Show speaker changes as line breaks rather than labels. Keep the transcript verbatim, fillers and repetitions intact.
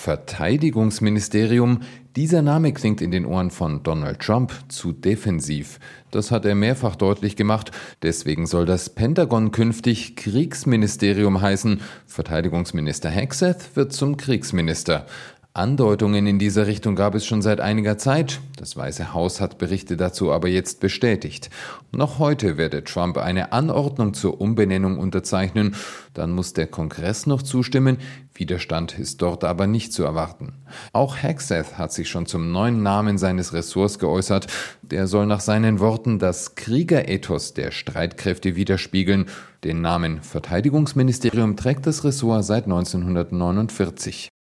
Verteidigungsministerium, dieser Name klingt in den Ohren von Donald Trump zu defensiv. Das hat er mehrfach deutlich gemacht. Deswegen soll das Pentagon künftig Kriegsministerium heißen. Verteidigungsminister Hegseth wird zum Kriegsminister. Andeutungen in dieser Richtung gab es schon seit einiger Zeit. Das Weiße Haus hat Berichte dazu aber jetzt bestätigt. Noch heute werde Trump eine Anordnung zur Umbenennung unterzeichnen. Dann muss der Kongress noch zustimmen. Widerstand ist dort aber nicht zu erwarten. Auch Hegseth hat sich schon zum neuen Namen seines Ressorts geäußert. Der soll nach seinen Worten das Kriegerethos der Streitkräfte widerspiegeln. Den Namen Verteidigungsministerium trägt das Ressort seit neunzehnhundertneunundvierzig.